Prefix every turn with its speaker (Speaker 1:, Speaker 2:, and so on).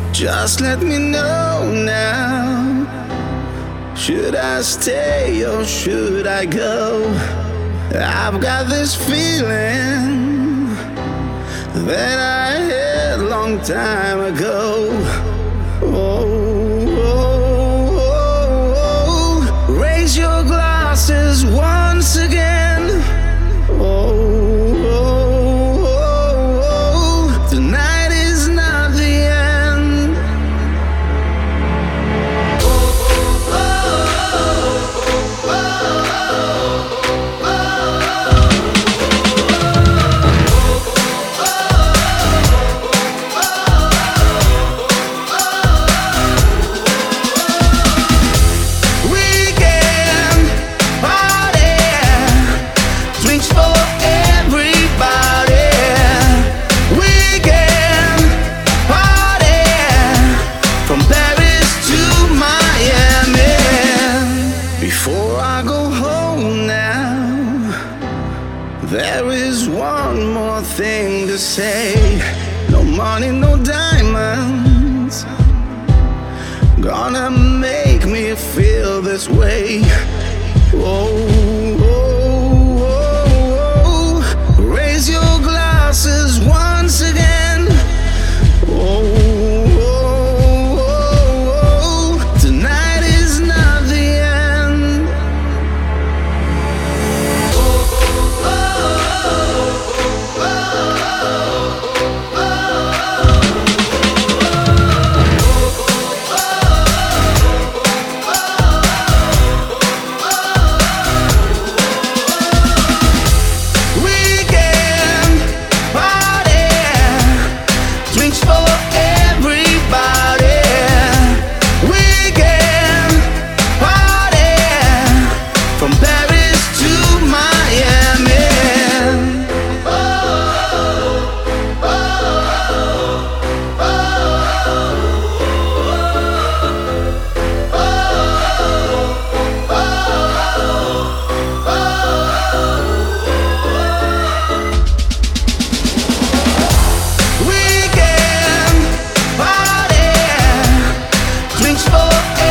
Speaker 1: Just let me know now. Should I stay or should I go? I've got this feeling that I had a long time ago. Oh, oh, oh, oh. Raise your glasses once again. Oh, oh, oh, oh. Tonight is not the end. There is one more thing to say. No money, no diamonds gonna make me feel this way. Oh, oh, oh, oh. Raise your glasses once again. Oh, oh, oh, oh. Tonight is not the end. For